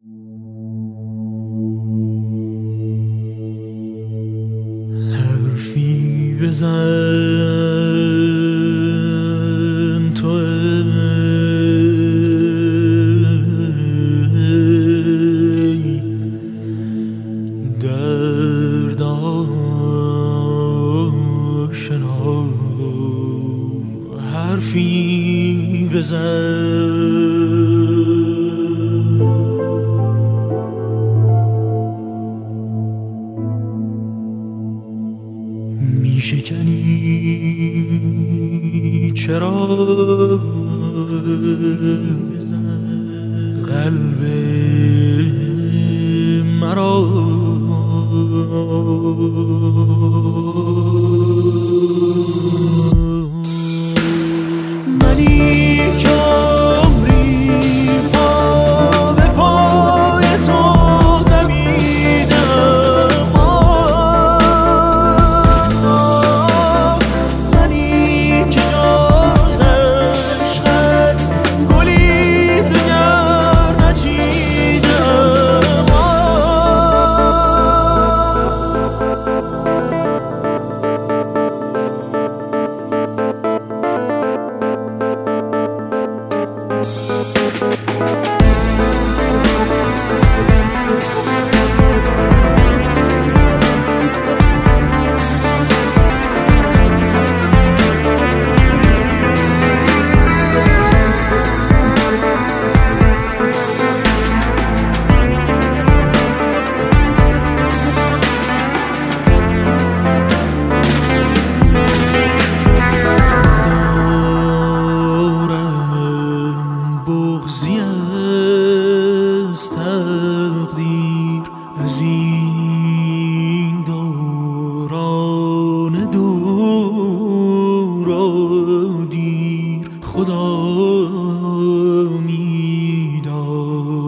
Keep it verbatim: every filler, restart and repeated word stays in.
حرفی بزن تو ای درد آشنا، حرفی بزن می شکنی چرا قلب مرا، منی که عمری پا به پای تو دمیدم، منی که جز عشقت گلی دگر نچیدم. بغضی از تقدیر، از این دوران دور و دیر خدا می‌داند.